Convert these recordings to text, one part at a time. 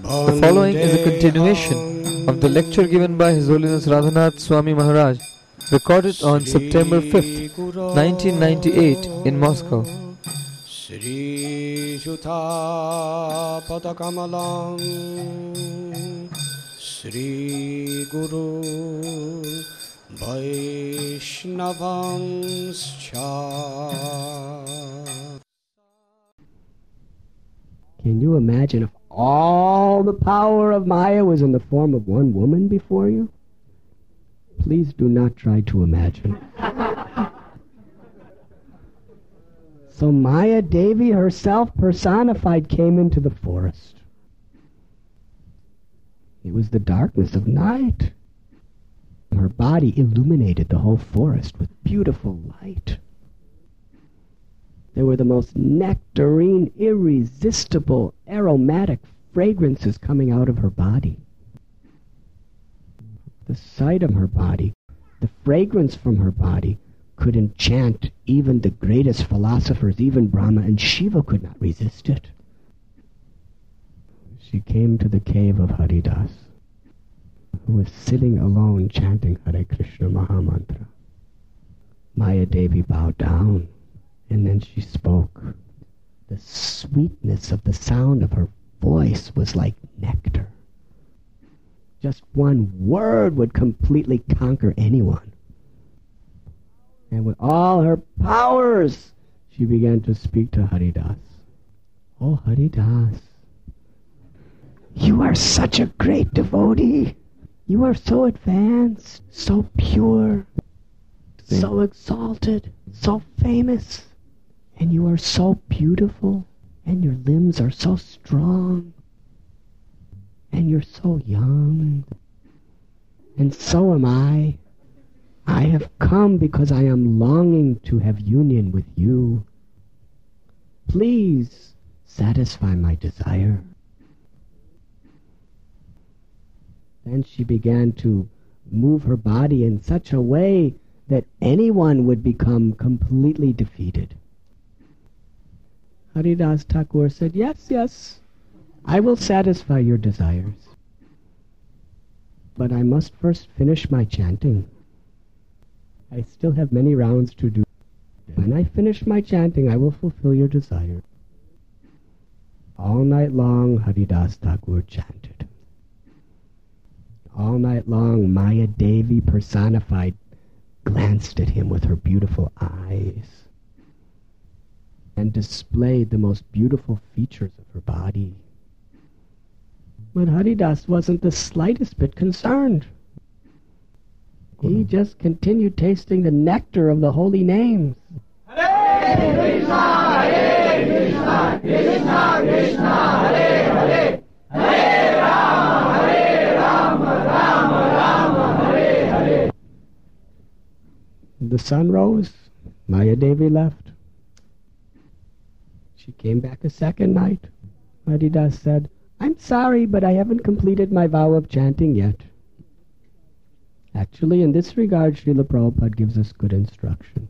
The following is a continuation of the lecture given by His Holiness Radhanath Swami Maharaj, recorded on September 5th, 1998 in Moscow. Sri Jutha Padakamalam Sri Guru Vaishnavanscha. Can you imagine if all the power of Maya was in the form of one woman before you? Please do not try to imagine. So Maya Devi herself personified came into the forest. It was the darkness of night. Her body illuminated the whole forest with beautiful light. There were the most nectarine, irresistible, aromatic fragrances coming out of her body. The sight of her body, the fragrance from her body, could enchant even the greatest philosophers. Even Brahma and Shiva could not resist it. She came to the cave of Haridas, who was sitting alone chanting Hare Krishna Mahamantra. Maya Devi bowed down, and then she spoke. The sweetness of the sound of her voice was like nectar. Just one word would completely conquer anyone. And with all her powers, she began to speak to Haridas. Oh, Haridas, you are such a great devotee. You are so advanced, so pure, so exalted, so famous. And you are so beautiful, and your limbs are so strong, and you're so young. And so am I. I have come because I am longing to have union with you. Please satisfy my desire. Then she began to move her body in such a way that anyone would become completely defeated. Haridas Thakur said, yes, yes, I will satisfy your desires. But I must first finish my chanting. I still have many rounds to do. When I finish my chanting, I will fulfill your desire. All night long, Haridas Thakur chanted. All night long, Maya Devi personified glanced at him with her beautiful eyes and displayed the most beautiful features of her body. But Haridas wasn't the slightest bit concerned. He just continued tasting the nectar of the holy names. Hare Krishna, Hare Krishna, Krishna Krishna, Hare Hare, Hare Rama, Hare Rama, Rama Rama, Hare Hare. The sun rose. Maya Devi left. She came back a second night. Haridas said, I'm sorry, but I haven't completed my vow of chanting yet. Actually, in this regard, Srila Prabhupada gives us good instruction.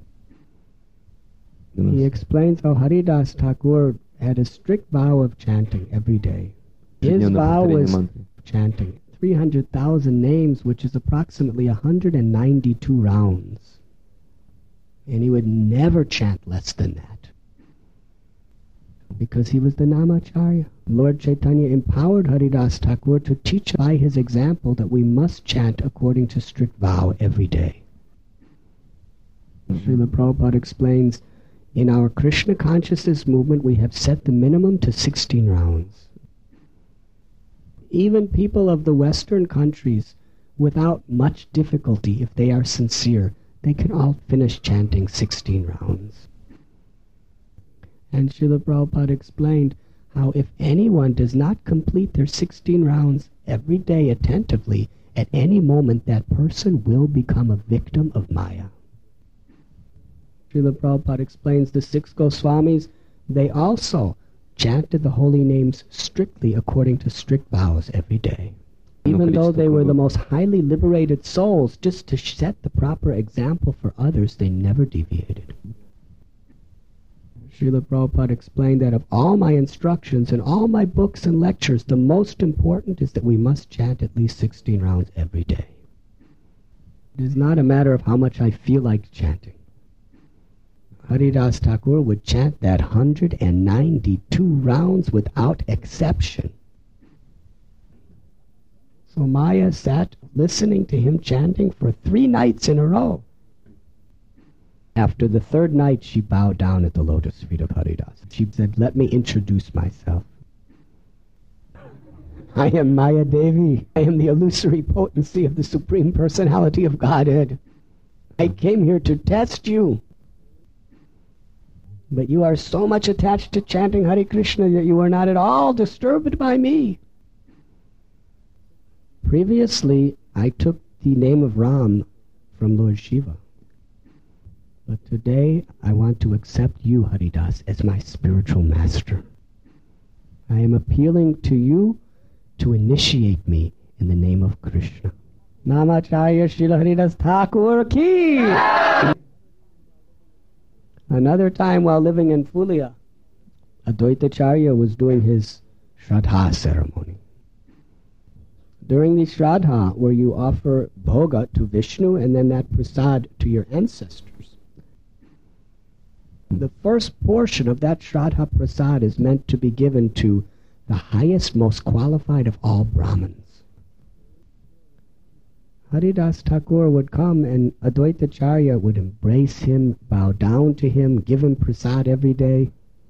He explains how Haridas Thakur had a strict vow of chanting every day. His vow was chanting 300,000 names, which is approximately 192 rounds. And he would never chant less than that, because he was the Namacharya. Lord Chaitanya empowered Haridas Thakur to teach by his example that we must chant according to strict vow every day. Srila Prabhupada explains, in our Krishna consciousness movement we have set the minimum to 16 rounds. Even people of the Western countries, without much difficulty, if they are sincere, they can all finish chanting 16 rounds. And Srila Prabhupada explained how if anyone does not complete their 16 rounds every day attentively, at any moment that person will become a victim of Maya. Srila Prabhupada explains the 6 Goswamis, they also chanted the holy names strictly according to strict vows every day. Even though they were the most highly liberated souls, just to set the proper example for others, they never deviated. Srila Prabhupada explained that of all my instructions and all my books and lectures, the most important is that we must chant at least 16 rounds every day. It is not a matter of how much I feel like chanting. Haridas Thakur would chant that 192 rounds without exception. So Maya sat listening to him chanting for 3 nights in a row. After the 3rd night, she bowed down at the lotus feet of Haridas. She said, "Let me introduce myself. I am Maya Devi. I am the illusory potency of the Supreme Personality of Godhead. I came here to test you. But you are so much attached to chanting Hare Krishna that you are not at all disturbed by me. Previously, I took the name of Ram from Lord Shiva. But today, I want to accept you, Haridas, as my spiritual master. I am appealing to you to initiate me in the name of Krishna." Namacharya Srila Haridas Thakur ki! Another time while living in Fulia, Advaitacharya was doing his Shraddha ceremony. During the Shraddha, where you offer bhoga to Vishnu and then that prasad to your ancestors, the first portion of that Shraddha prasad is meant to be given to the highest, most qualified of all Brahmins. Haridas Thakur would come and Advaitacharya would embrace him, bow down to him, give him prasad every day.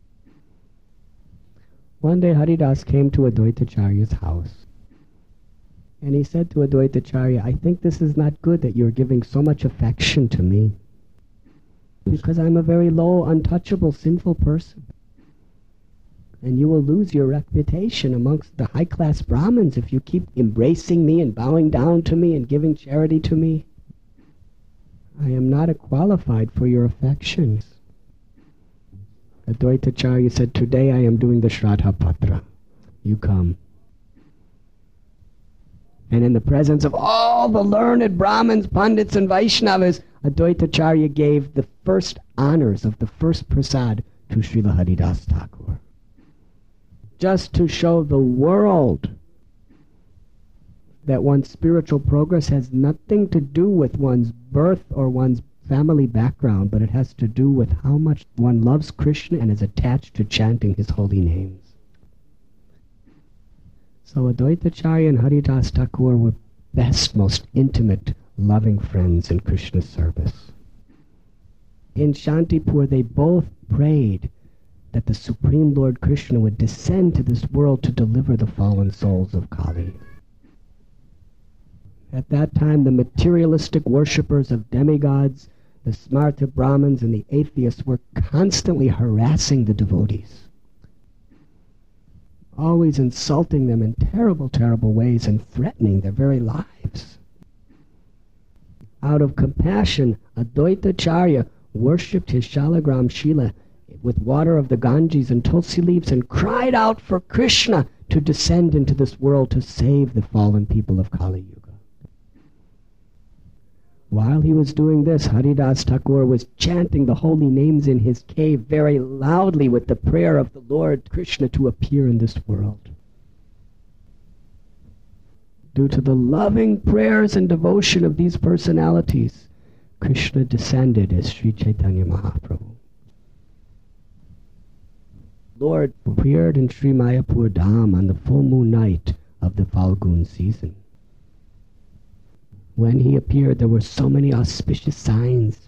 One day Haridas came to Advaitacharya's house and he said to Advaitacharya, "I think this is not good that you're giving so much affection to me, because I'm a very low, untouchable, sinful person. And you will lose your reputation amongst the high-class Brahmins if you keep embracing me and bowing down to me and giving charity to me. I am not qualified for your affections." Advaitacharya said, "Today I am doing the Shraddha Patra. You come." And in the presence of all the learned Brahmins, Pandits and Vaishnavas, Advaitacharya gave the first honors of the first prasad to Srila Haridas Thakur, just to show the world that one's spiritual progress has nothing to do with one's birth or one's family background, but it has to do with how much one loves Krishna and is attached to chanting his holy names. So Advaitacharya and Haridas Thakur were best, most intimate, loving friends in Krishna's service. In Shantipur, they both prayed that the Supreme Lord Krishna would descend to this world to deliver the fallen souls of Kali. At that time, the materialistic worshippers of demigods, the Smarta Brahmins and the atheists were constantly harassing the devotees, always insulting them in terrible, terrible ways and threatening their very lives. Out of compassion, Advaitacharya worshipped his Shalagram Shila with water of the Ganges and tulsi leaves and cried out for Krishna to descend into this world to save the fallen people of Kali Yuga. While he was doing this, Haridas Thakur was chanting the holy names in his cave very loudly with the prayer of the Lord Krishna to appear in this world. Due to the loving prayers and devotion of these personalities, Krishna descended as Sri Chaitanya Mahaprabhu. Lord appeared in Sri Mayapur Dham on the full moon night of the Falgun season. When he appeared, there were so many auspicious signs.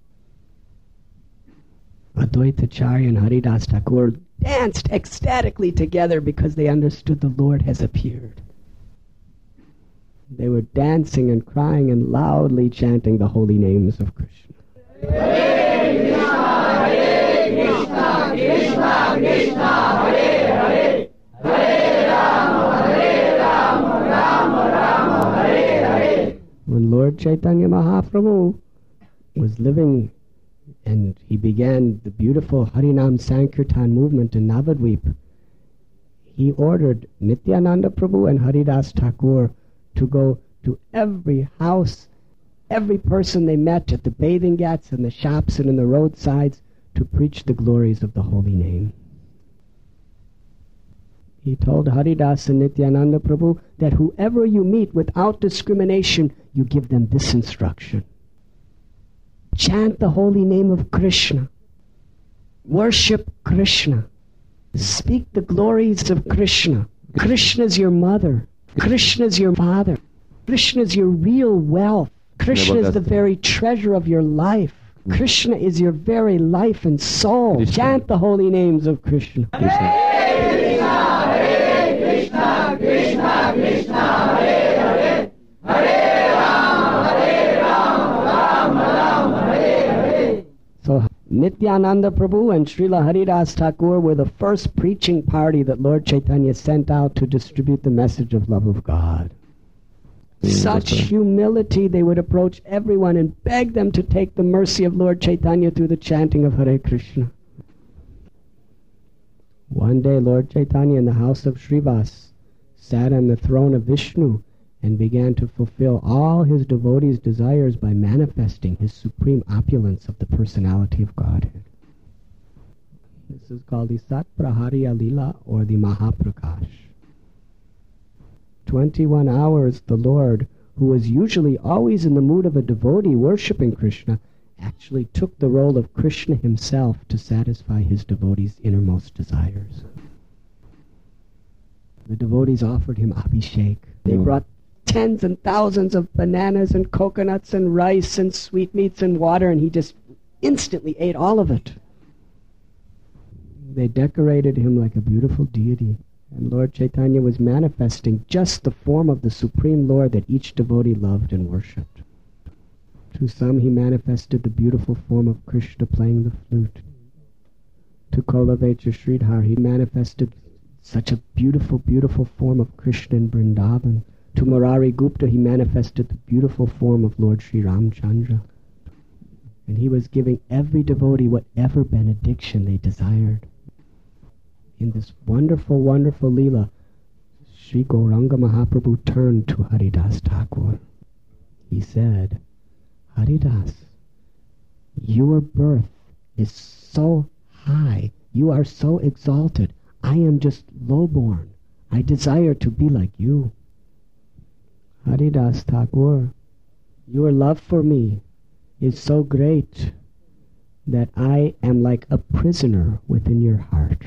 Advaitacharya and Haridas Thakur danced ecstatically together because they understood the Lord has appeared. They were dancing and crying and loudly chanting the holy names of Krishna. Hare Krishna, Hare Krishna, Krishna Krishna, Hare Hare, Hare Rama, Rama Rama, Hare Hare. When Lord Chaitanya Mahaprabhu was living and he began the beautiful Harinam Sankirtan movement in Navadvip, he ordered Nityananda Prabhu and Haridas Thakur to go to every house, every person they met at the bathing ghats and the shops and in the roadsides, to preach the glories of the holy name. He told Haridas and Nityananda Prabhu that whoever you meet without discrimination, you give them this instruction. Chant the holy name of Krishna. Worship Krishna. Speak the glories of Krishna. Krishna is your mother. Krishna is your father. Krishna is your real wealth. Krishna is the very treasure of your life. Krishna is your very life and soul. Krishna. Chant the holy names of Krishna. Krishna, Krishna, Krishna, Hare Hare, Hare Rama, Rama Rama, Hare Hare. So Nityananda Prabhu and Srila Haridas Thakur were the first preaching party that Lord Chaitanya sent out to distribute the message of love of God. Such humility, they would approach everyone and beg them to take the mercy of Lord Chaitanya through the chanting of Hare Krishna. One day Lord Chaitanya in the house of Srivas sat on the throne of Vishnu and began to fulfill all his devotees' desires by manifesting his supreme opulence of the personality of Godhead. This is called the Sat Praharya Lila, or the Mahaprakash. 21 hours the Lord, who was usually always in the mood of a devotee worshipping Krishna, actually took the role of Krishna himself to satisfy his devotees' innermost desires. The devotees offered him abhishek. They brought tens and thousands of bananas and coconuts and rice and sweetmeats and water, and he just instantly ate all of it. They decorated him like a beautiful deity, and Lord Chaitanya was manifesting just the form of the Supreme Lord that each devotee loved and worshipped. To some he manifested the beautiful form of Krishna playing the flute. To Kolavecha Sridhar he manifested such a beautiful, beautiful form of Krishna in Vrindavan. To Murari Gupta he manifested the beautiful form of Lord Sri Ramchandra. And he was giving every devotee whatever benediction they desired. In this wonderful, wonderful Leela, Sri Gauranga Mahaprabhu turned to Haridas Thakur. He said, Haridas, your birth is so high, you are so exalted, I am just low-born. I desire to be like you. Haridas Thakur, your love for me is so great that I am like a prisoner within your heart.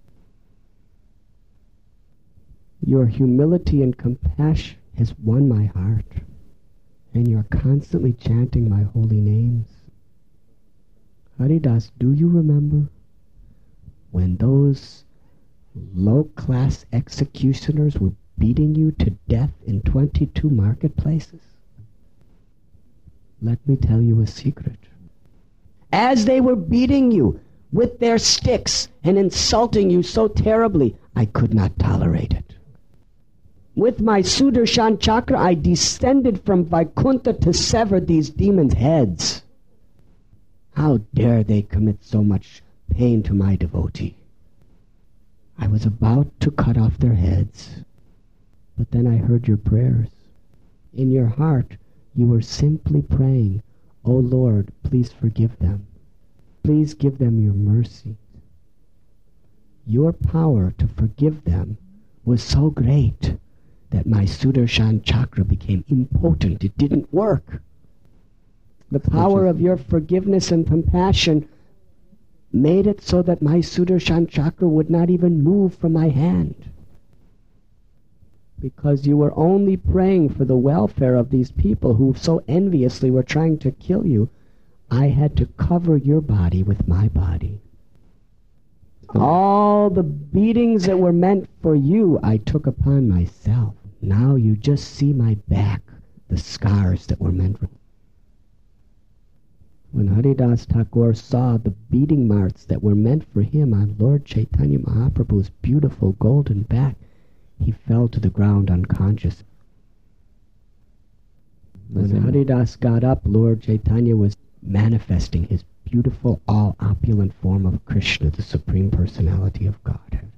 Your humility and compassion has won my heart, and you're constantly chanting my holy names. Haridas, do you remember when those low-class executioners were beating you to death in 22 marketplaces? Let me tell you a secret. As they were beating you with their sticks and insulting you so terribly, I could not tolerate it. With my Sudarshan Chakra, I descended from Vaikuntha to sever these demons' heads. How dare they commit so much pain to my devotee? I was about to cut off their heads, but then I heard your prayers. In your heart, you were simply praying, "O Lord, please forgive them. Please give them your mercy." Your power to forgive them was so great that my Sudarshan Chakra became impotent. It didn't work. The power of your forgiveness and compassion made it so that my Sudarshan Chakra would not even move from my hand. Because you were only praying for the welfare of these people who so enviously were trying to kill you, I had to cover your body with my body. All the beatings that were meant for you, I took upon myself. Now you just see my back, the scars that were meant for. When Haridas Thakur saw the beating marks that were meant for him on Lord Chaitanya Mahaprabhu's beautiful golden back, he fell to the ground unconscious. When Haridas got up, Lord Chaitanya was manifesting his beautiful, all-opulent form of Krishna, the Supreme Personality of Godhead.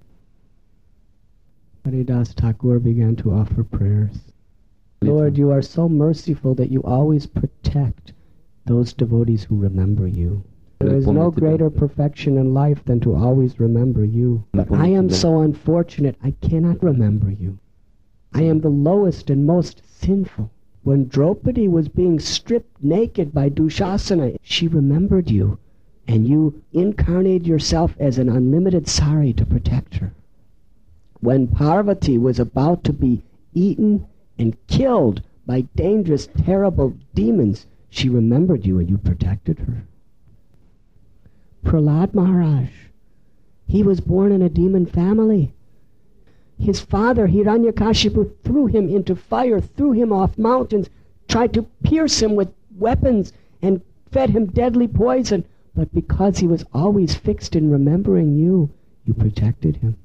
Haridas Thakur began to offer prayers. Lord, you are so merciful that you always protect those devotees who remember you. There is помню no тебя. greater perfection in life than to always remember you. But I am so unfortunate, I cannot remember you. I am the lowest and most sinful. When Draupadi was being stripped naked by Dushasana, she remembered you, and you incarnated yourself as an unlimited sari to protect her. When Parvati was about to be eaten and killed by dangerous, terrible demons, she remembered you and you protected her. Prahlad Maharaj, he was born in a demon family. His father, Hiranyakashipu, threw him into fire, threw him off mountains, tried to pierce him with weapons, and fed him deadly poison. But because he was always fixed in remembering you, you protected him.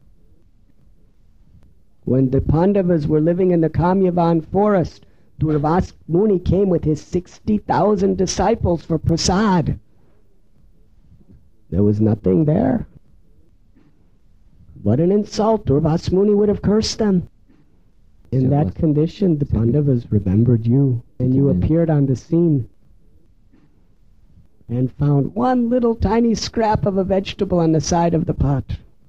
When the Pandavas were living in the Kamyavan forest, Durvas Muni came with his 60,000 disciples for prasad. There was nothing there. What an insult! Durvas Muni would have cursed them. In that condition, the Pandavas remembered you, and you appeared on the scene and found one little tiny scrap of a vegetable on the side of the pot.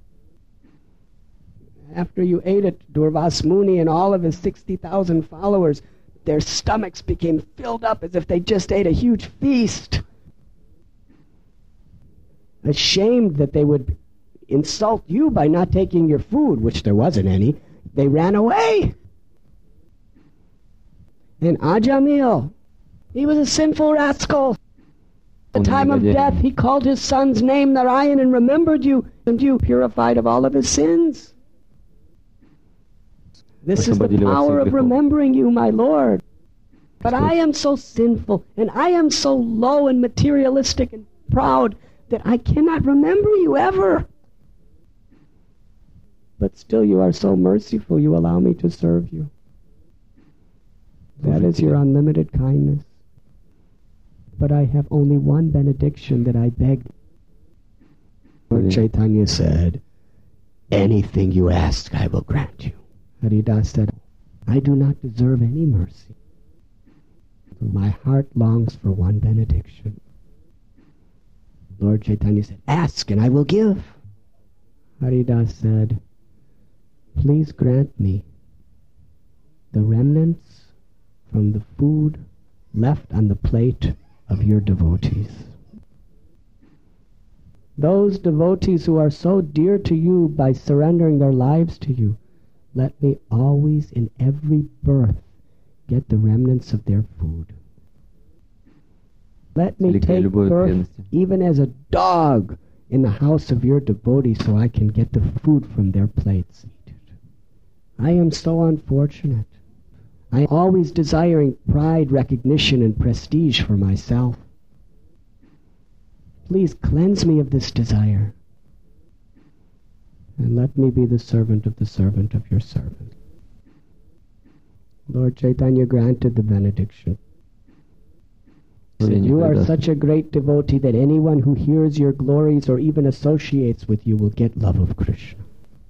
After you ate it, Durvas Muni and all of his 60,000 followers, their stomachs became filled up as if they just ate a huge feast. Ashamed that they would insult you by not taking your food, which there wasn't any, they ran away. And Ajamil, he was a sinful rascal. At the time of death, he called his son's name Narayan and remembered you, and you purified of all of his sins. This is the power of remembering you, my Lord. But I am so sinful, and I am so low and materialistic and proud that I cannot remember you ever. But still you are so merciful, you allow me to serve you. That is your unlimited kindness. But I have only one benediction that I beg. Lord Chaitanya said, anything you ask I will grant you. Haridas said, I do not deserve any mercy. My heart longs for one benediction. Lord Chaitanya said, ask and I will give. Haridas said, please grant me the remnants from the food left on the plate of your devotees. Those devotees who are so dear to you by surrendering their lives to you, let me always in every birth get the remnants of their food. Let me take birth even as a dog in the house of your devotees so I can get the food from their plates. I am so unfortunate. I am always desiring pride, recognition, and prestige for myself. Please cleanse me of this desire, and let me be the servant of your servant. Lord Chaitanya granted the benediction. He said, you are such a great devotee that anyone who hears your glories or even associates with you will get love of Krishna.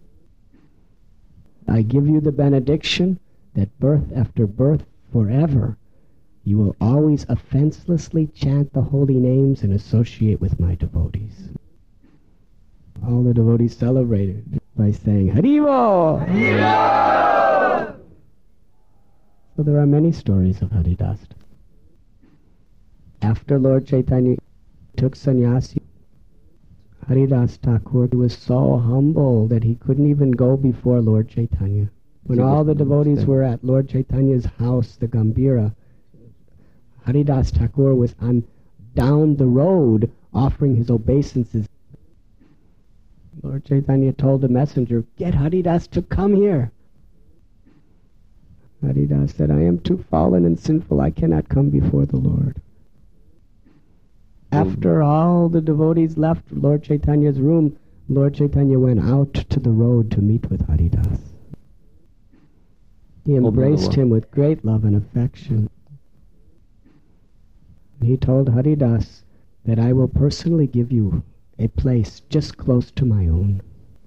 I give you the benediction that birth after birth forever you will always offenselessly chant the holy names and associate with my devotees. All the devotees celebrated by saying, Haribo! Haribo! So there are many stories of Haridas. After Lord Chaitanya took sannyasi, Haridas Thakur was so humble that he couldn't even go before Lord Chaitanya. When all the devotees were at Lord Chaitanya's house, the Gambhira, Haridas Thakur was on down the road offering his obeisances. Lord Chaitanya told the messenger, get Haridas to come here. Haridas said, I am too fallen and sinful, I cannot come before the Lord. After all the devotees left Lord Chaitanya's room, Lord Chaitanya went out to the road to meet with Haridas. He embraced him with great love and affection. He told Haridas that I will personally give you a place just close to my own.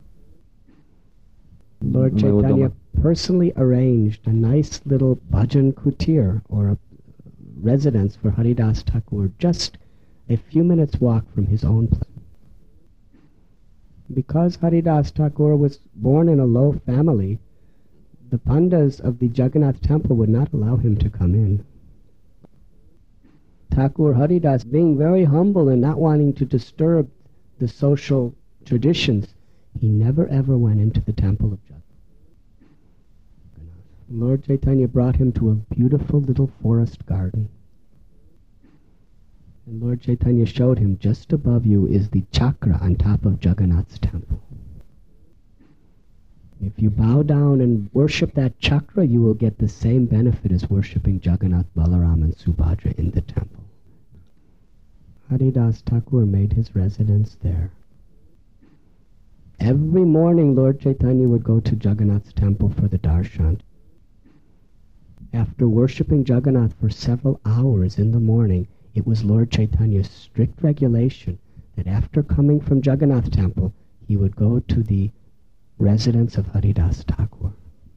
Lord Chaitanya personally arranged a nice little bhajan kutir, or a residence for Haridas Thakur, just a few minutes' walk from his own place. Because Haridas Thakur was born in a low family, the Pandas of the Jagannath temple would not allow him to come in. Thakur Haridas, being very humble and not wanting to disturb the social traditions, he never ever went into the temple of Jagannath. Lord Chaitanya brought him to a beautiful little forest garden. And Lord Chaitanya showed him, just above you is the chakra on top of Jagannath's temple. If you bow down and worship that chakra, you will get the same benefit as worshipping Jagannath, Balaram and Subhadra in the temple. Haridas Thakur made his residence there. Every morning Lord Chaitanya would go to Jagannath's temple for the darshan. After worshipping Jagannath for several hours in the morning, it was Lord Chaitanya's strict regulation that after coming from Jagannath temple, he would go to the residence of Haridas Thakur.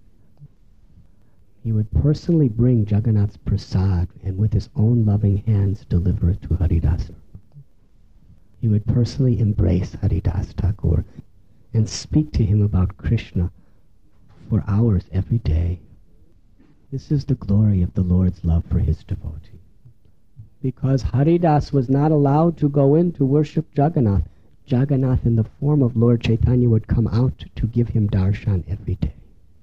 He would personally bring Jagannath's prasad and with his own loving hands deliver it to Haridas. He would personally embrace Haridas Thakur and speak to him about Krishna for hours every day. This is the glory of the Lord's love for his devotee. Because Haridas was not allowed to go in to worship Jagannath, Jagannath in the form of Lord Chaitanya would come out to give him darshan every day.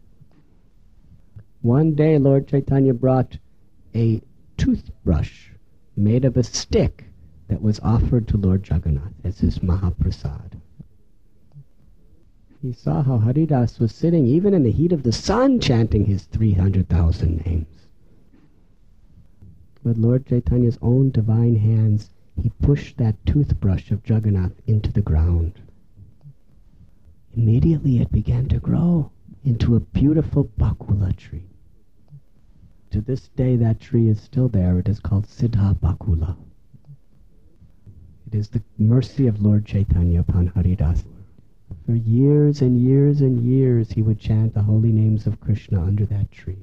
One day Lord Chaitanya brought a toothbrush made of a stick that was offered to Lord Jagannath as his Mahaprasad. He saw how Haridas was sitting even in the heat of the sun chanting his 300,000 names. With Lord Chaitanya's own divine hands, he pushed that toothbrush of Jagannath into the ground. Immediately it began to grow into a beautiful bakula tree. To this day that tree is still there. It is called Siddha Bakula. It is the mercy of Lord Chaitanya upon Haridas. For years and years and years he would chant the holy names of Krishna under that tree.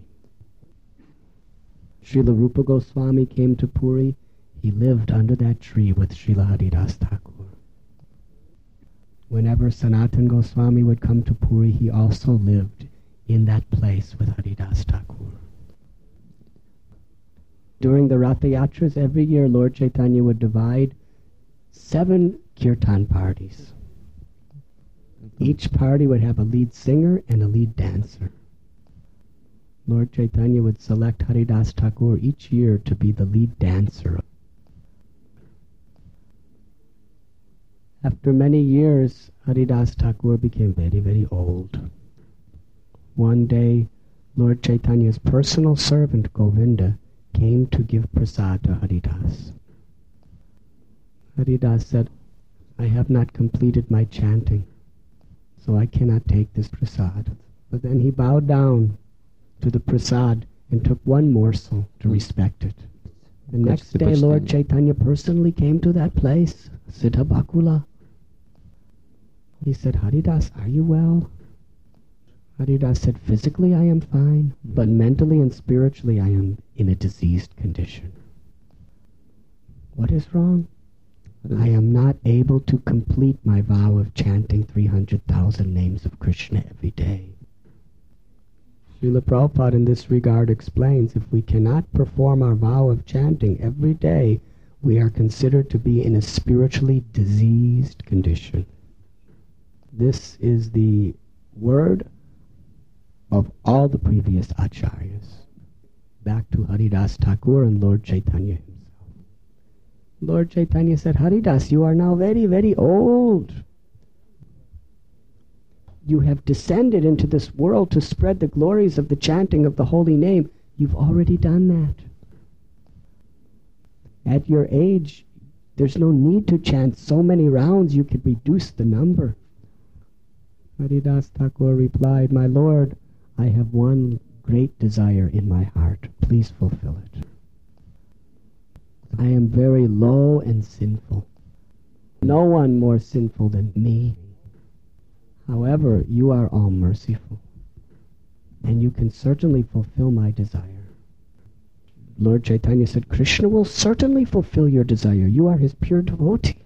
Srila Rupa Goswami came to Puri. He lived under that tree with Srila Haridas Thakur. Whenever Sanatan Goswami would come to Puri, he also lived in that place with Haridas Thakur. During the Ratha Yatras every year, Lord Chaitanya would divide 7 kirtan parties. Each party would have a lead singer and a lead dancer. Lord Chaitanya would select Haridas Thakur each year to be the lead dancer. After many years, Haridas Thakur became very, very old. One day, Lord Chaitanya's personal servant Govinda came to give prasad to Haridas. Haridas said, "I have not completed my chanting, so I cannot take this prasad." But then he bowed down to the prasad and took one morsel to respect it. The next day, Lord Chaitanya personally came to that place, Siddha Bakula. He said, "Haridas, are you well?" Haridas said, "Physically I am fine, but mentally and spiritually I am in a diseased condition." "What is wrong?" "I am not able to complete my vow of chanting 300,000 names of Krishna every day." Srila Prabhupada in this regard explains, if we cannot perform our vow of chanting every day, we are considered to be in a spiritually diseased condition. This is the word of all the previous acharyas, back to Haridas Thakur and Lord Chaitanya himself. Lord Chaitanya said, "Haridas, you are now very, very old. You have descended into this world to spread the glories of the chanting of the holy name. You've already done that. At your age, there's no need to chant so many rounds. You could reduce the number." Haridas Thakur replied, "My Lord, I have one great desire in my heart. Please fulfill it. I am very low and sinful. No one more sinful than me. However, you are all merciful, and you can certainly fulfill my desire. Lord Chaitanya said, Krishna will certainly fulfill your desire. You are his pure devotee.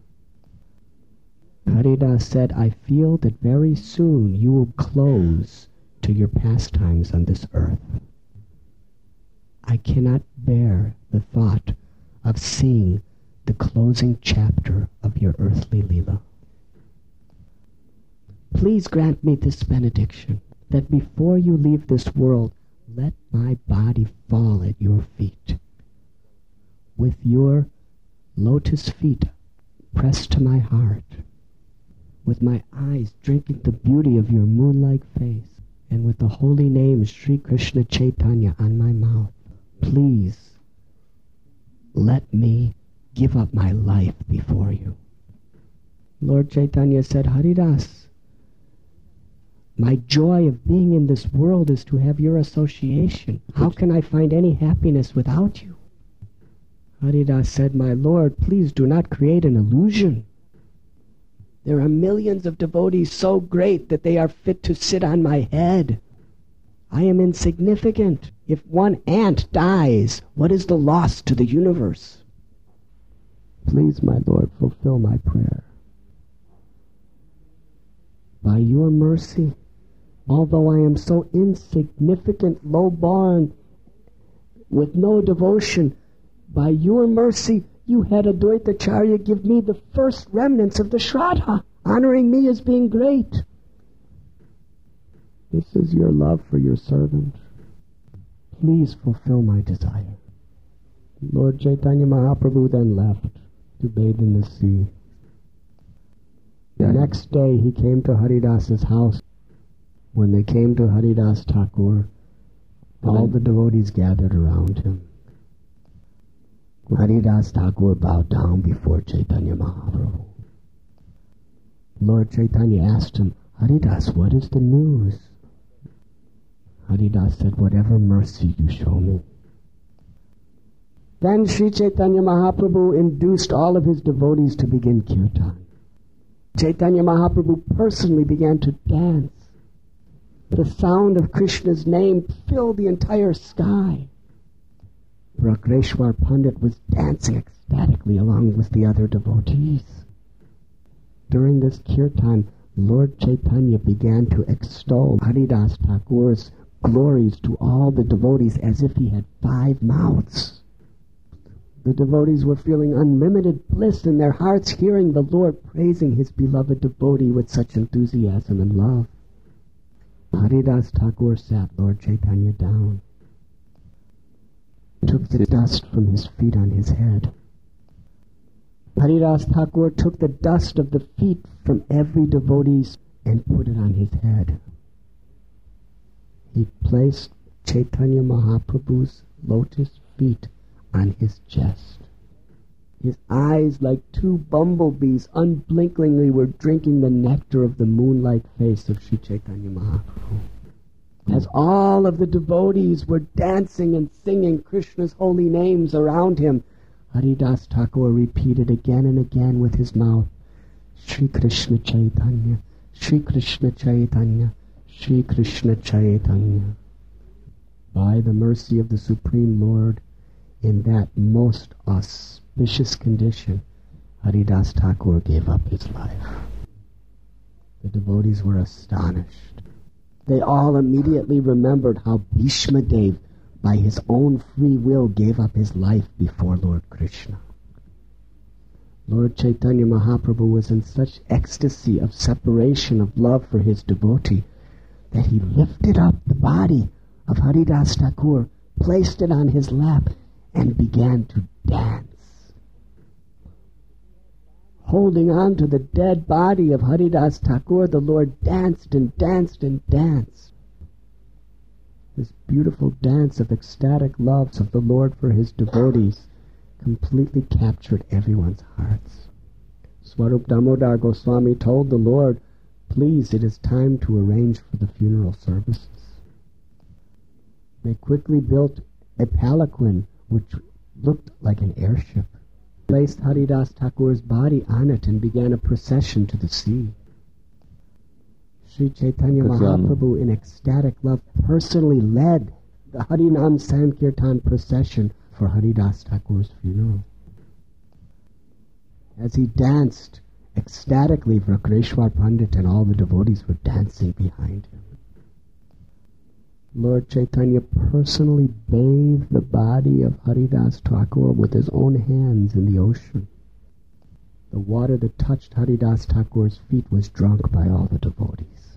Haridas said, I feel that very soon you will close to your pastimes on this earth. I cannot bear the thought of seeing the closing chapter of your earthly Leela. Please grant me this benediction, that before you leave this world, let my body fall at your feet. With your lotus feet pressed to my heart, with my eyes drinking the beauty of your moon-like face, and with the holy name Sri Krishna Chaitanya on my mouth, please let me give up my life before you. Lord Chaitanya said, Haridas, my joy of being in this world is to have your association. How can I find any happiness without you? Haridas said, my Lord, please do not create an illusion. There are millions of devotees so great that they are fit to sit on my head. I am insignificant. If one ant dies, what is the loss to the universe? Please, my Lord, fulfill my prayer. By your mercy, although I am so insignificant, low-born, with no devotion, by your mercy, you had Advaitacharya give me the first remnants of the Shraddha, honoring me as being great. This is your love for your servant. Please fulfill my desire. Lord Chaitanya Mahaprabhu then left to bathe in the sea. The next day he came to Haridas's house. When they came to Haridas Thakur, all the devotees gathered around him. Haridas Thakur bowed down before Chaitanya Mahaprabhu. Lord Chaitanya asked him, Haridas, what is the news? Haridas said, whatever mercy you show me. Then Sri Chaitanya Mahaprabhu induced all of his devotees to begin kirtan. Chaitanya Mahaprabhu personally began to dance. The sound of Krishna's name filled the entire sky. Ragreshwar Pandit was dancing ecstatically along with the other devotees. During this kirtan, Lord Chaitanya began to extol Haridas Thakur's glories to all the devotees as if he had 5 mouths. The devotees were feeling unlimited bliss in their hearts, hearing the Lord praising his beloved devotee with such enthusiasm and love. Haridas Thakur sat Lord Chaitanya down, took the dust from his feet on his head. Haridas Thakur took the dust of the feet from every devotee and put it on his head. He placed Chaitanya Mahaprabhu's lotus feet on his chest. His eyes, like 2 bumblebees, unblinkingly were drinking the nectar of the moonlight face of Sri Chaitanya Mahaprabhu. As all of the devotees were dancing and singing Krishna's holy names around him, Haridas Thakur repeated again and again with his mouth, Shri Krishna Chaitanya, Shri Krishna Chaitanya, Shri Krishna Chaitanya. By the mercy of the Supreme Lord, in that most auspicious condition, Haridas Thakur gave up his life. The devotees were astonished. They all immediately remembered how Bhishma Dev, by his own free will, gave up his life before Lord Krishna. Lord Chaitanya Mahaprabhu was in such ecstasy of separation of love for his devotee that he lifted up the body of Haridas Thakur, placed it on his lap, and began to dance. Holding on to the dead body of Haridas Thakur, the Lord danced and danced and danced. This beautiful dance of ecstatic loves of the Lord for his devotees completely captured everyone's hearts. Swarup Damodar Goswami told the Lord, please, it is time to arrange for the funeral services. They quickly built a palanquin which looked like an airship, placed Haridas Thakur's body on it, and began a procession to the sea. Sri Chaitanya Mahaprabhu, in ecstatic love, personally led the Harinam Sankirtan procession for Haridas Thakur's funeral. As he danced ecstatically, Vrakreshwar Pandit and all the devotees were dancing behind him. Lord Chaitanya personally bathed the body of Haridas Thakur with his own hands in the ocean. The water that touched Haridas Thakur's feet was drunk by all the devotees.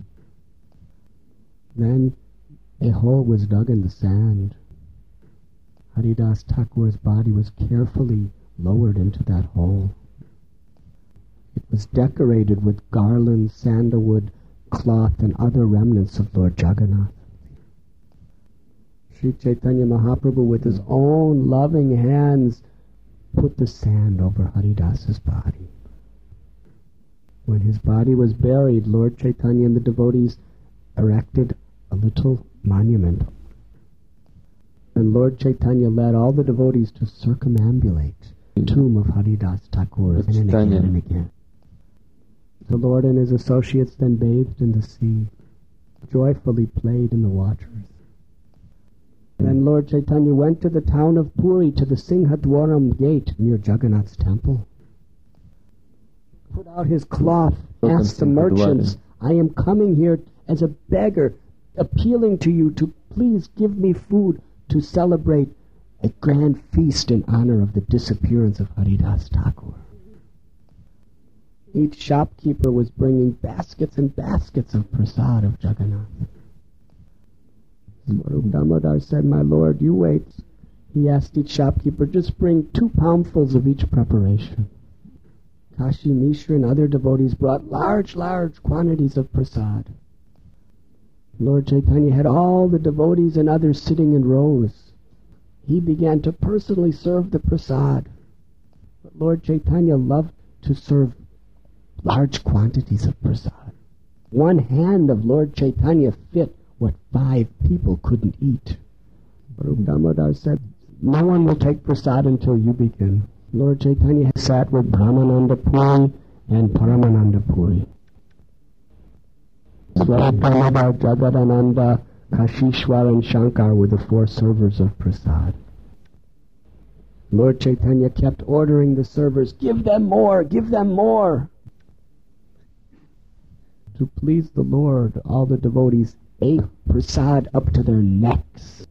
Then a hole was dug in the sand. Haridas Thakur's body was carefully lowered into that hole. It was decorated with garlands, sandalwood, cloth, and other remnants of Lord Jagannath. Sri Chaitanya Mahaprabhu, with his own loving hands, put the sand over Haridas's body. When his body was buried, Lord Chaitanya and the devotees erected a little monument. And Lord Chaitanya led all the devotees to circumambulate the tomb of Haridas Thakur again and again. The Lord and his associates then bathed in the sea, joyfully played in the waters. Then Lord Chaitanya went to the town of Puri, to the Singhadwaram gate near Jagannath's temple. Put out his cloth, asked the merchants, I am coming here as a beggar, appealing to you to please give me food to celebrate a grand feast in honor of the disappearance of Haridas Thakur. Each shopkeeper was bringing baskets and baskets of prasad of Jagannath. Swarup Damodar said, my lord, you wait. He asked each shopkeeper, just bring 2 poundfuls of each preparation. Kashi Mishra and other devotees brought large quantities of prasad. Lord Chaitanya had all the devotees and others sitting in rows. He began to personally serve the prasad. But Lord Chaitanya loved to serve large quantities of prasad. One hand of Lord Chaitanya fit what 5 people couldn't eat. Swarup Damodar said, no one will take prasad until you begin. Lord Chaitanya sat with Brahmananda Puri and Paramananda Puri. Swarup Damodar, Jagadananda, Kashishwar and Shankar were the 4 servers of prasad. Lord Chaitanya kept ordering the servers, give them more, give them more. To please the Lord, all the devotees ate prasad up to their necks.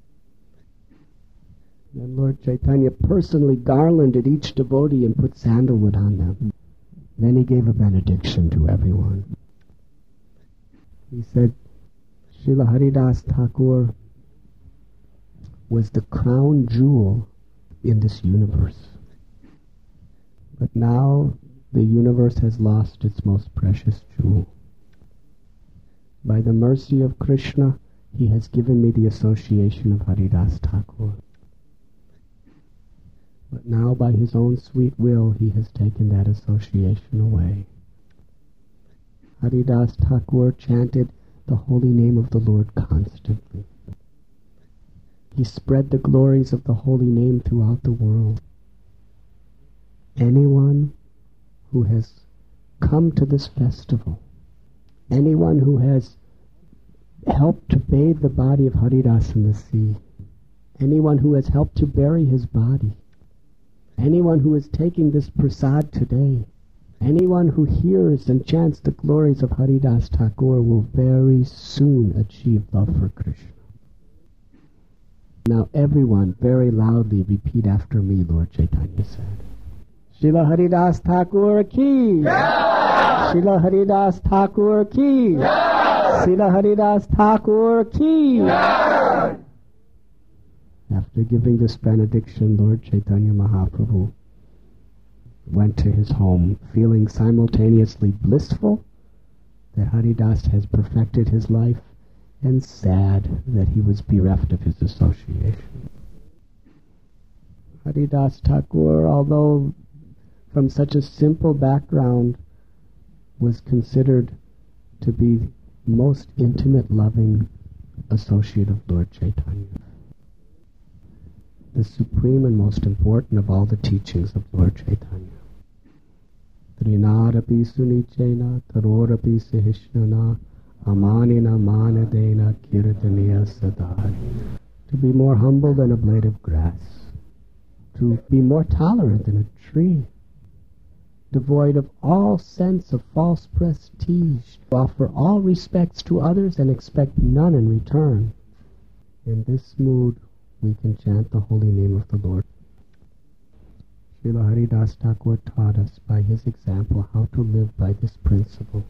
Then Lord Chaitanya personally garlanded each devotee and put sandalwood on them. Then he gave a benediction to everyone. He said, Srila Haridas Thakur was the crown jewel in this universe. But now the universe has lost its most precious jewel. By the mercy of Krishna, he has given me the association of Haridas Thakur. But now by his own sweet will, he has taken that association away. Haridas Thakur chanted the holy name of the Lord constantly. He spread the glories of the holy name throughout the world. Anyone who has come to this festival, anyone who has helped to bathe the body of Haridas in the sea, anyone who has helped to bury his body, anyone who is taking this prasad today, anyone who hears and chants the glories of Haridas Thakur will very soon achieve love for Krishna. Now everyone very loudly repeat after me, Lord Chaitanya said. Srila Haridas Thakur ki! Yeah! Srila Haridas Thakur ki! Yeah! Srila Haridas Thakur ki! Yeah! After giving this benediction, Lord Chaitanya Mahaprabhu went to his home, feeling simultaneously blissful that Haridas has perfected his life and sad that he was bereft of his association. Haridas Thakur, although from such a simple background, was considered to be most intimate, loving associate of Lord Chaitanya, the supreme and most important of all the teachings of Lord Chaitanya. Trinarapi sunichena tarorapi sahishnana amanina manadena kirtaniya sadari to be more humble than a blade of grass, to be more tolerant than a tree, devoid of all sense of false prestige, to offer all respects to others and expect none in return. In this mood, we can chant the holy name of the Lord. Srila Haridas Thakur taught us by his example how to live by this principle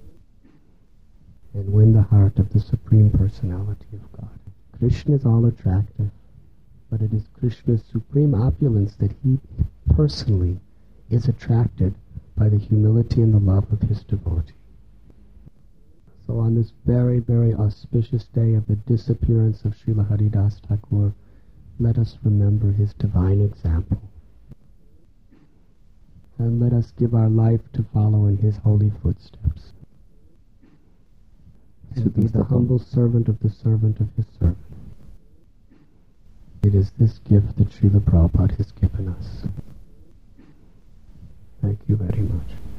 and win the heart of the Supreme Personality of God. Krishna is all attractive, but it is Krishna's supreme opulence that he personally is attracted by the humility and the love of his devotee. So on this very, very auspicious day of the disappearance of Srila Haridas Thakur, let us remember his divine example. And let us give our life to follow in his holy footsteps. And be the humble servant of his servant. It is this gift that Srila Prabhupada has given us. Thank you very much.